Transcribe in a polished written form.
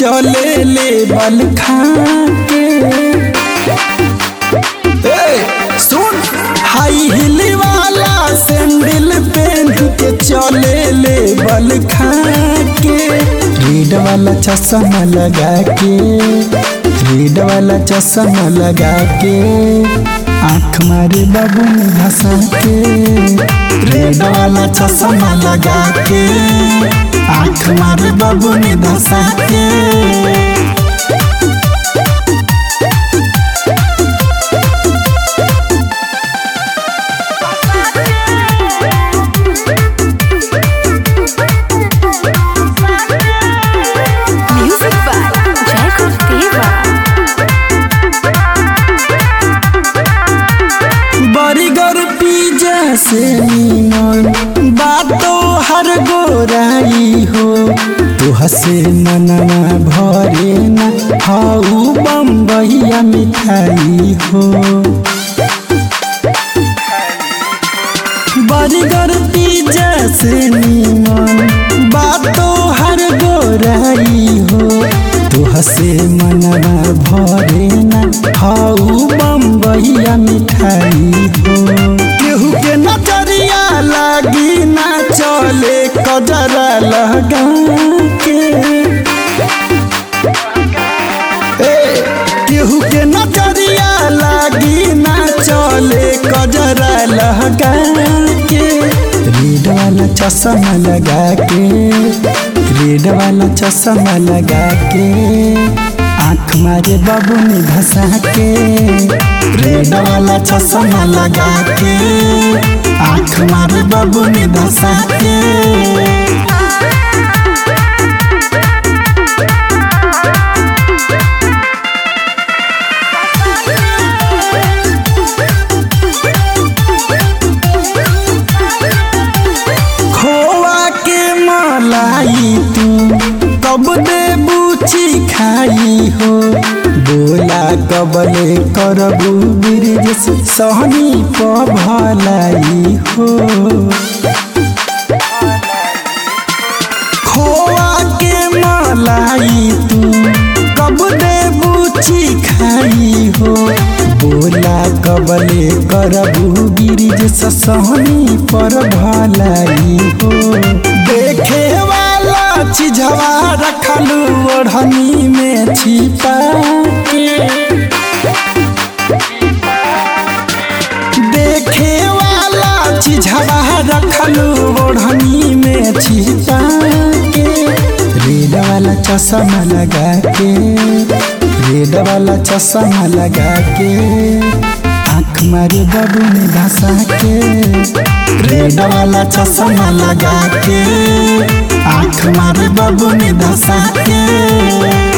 चले ले बल खा के। सुन हाई हिल वाला सैंडल पहन के चले ले बल खा के। रेड वाला चश्मा लगा के, रेड वाला चश्मा लगा के, आँख मारे बाबू ने धसा के। रेड वाला चश्मा लगा के, आँख मारे बाबू ने धसा के। बर्गर पिज्जा से निमन बातो हर गोराई हो। तू हसे मनवा भरे ना हाउ बम्बईया मिठाई हो। बर्गर पिज्जा से निमन बातो हर गोराई हो। तू हसे मनवा भरे ना हाउ बम्बईया मिठाई हो। केहू के नजरिया लागी ना चले कजरा लगा के। केहू के नजरिया लागी ना चले कजरा लगा के। रेड वाला चश्मा लगा के, रेड वाला चश्मा लगा के, आँख मारे बाबू ने धसा के। रेड वाला चश्मा लगा के, आँख मारे बाबू ने धसा के। तू कब दे बूची खाई हो। बोला कबले करबू ब्रिज सहनी प भलाई हो। खोआ के मलाई तू कब दे बूची खाई हो। बोला कबले करबू ब्रिज सहनी पर भलाई हो। देखे चीजवा रखलू ओढ़नी में छिपा के। देखे वाला चीजवा रखलू ओढ़नी में छिपा के। रेड वाला चश्मा लगा के, रेड वाला चश्मा लगा के, आँख मारे बाबू ने धसा के। रेड वाला चश्मा लगा के, आँख मारे बाबू ने धसा के।